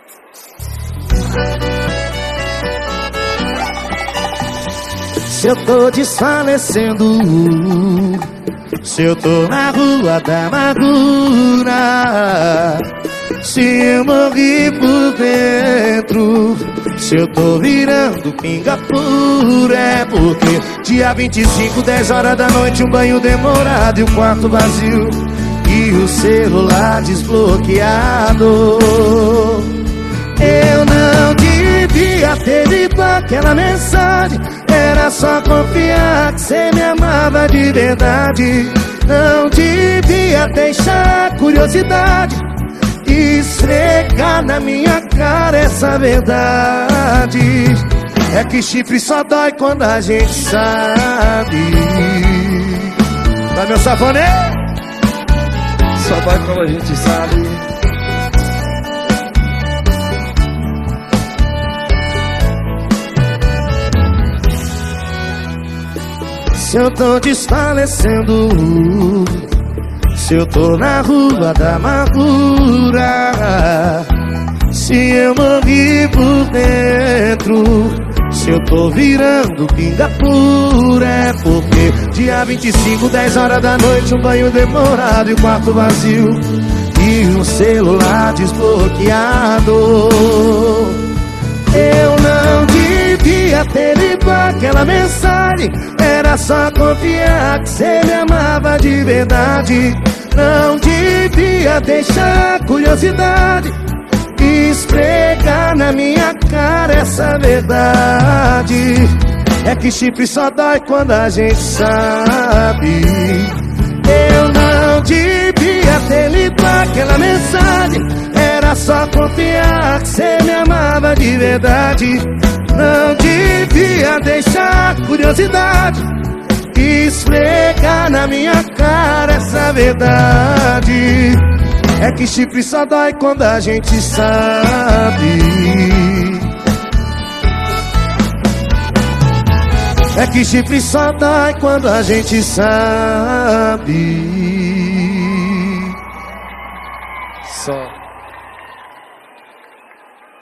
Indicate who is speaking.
Speaker 1: Se eu tô desfalecendo, se eu tô na rua da amargura, se eu morri por dentro, se eu tô virando pinga pura, é porque dia 25, 10 horas da noite, um banho demorado e o quarto vazio e o celular desbloqueado. Eu não devia ter lido aquela mensagem, era só confiar que cê me amava de verdade. Não devia deixar a curiosidade esfregar na minha cara essa verdade. É que chifre só dói quando a gente sabe. Vai, meu safonê?
Speaker 2: Só dói quando a gente sabe.
Speaker 1: Se eu tô desfalecendo, se eu tô na rua da amargura, se eu morri por dentro, se eu tô virando pinga pura, é porque dia 25, 10 horas da noite, um banho demorado e o quarto vazio e um celular desbloqueado. Eu não devia ter lido aquela mensagem, era só confiar que cê me amava de verdade. Não devia deixar a curiosidade esfregar na minha cara essa verdade. É que chifre só dói quando a gente sabe. Eu não devia ter lido aquela mensagem, era só confiar que cê me amava de verdade. Não devia deixar a curiosidade esfregar na minha cara essa verdade. É que chifre só dói quando a gente sabe. É que chifre só dói quando a gente sabe.
Speaker 2: Só.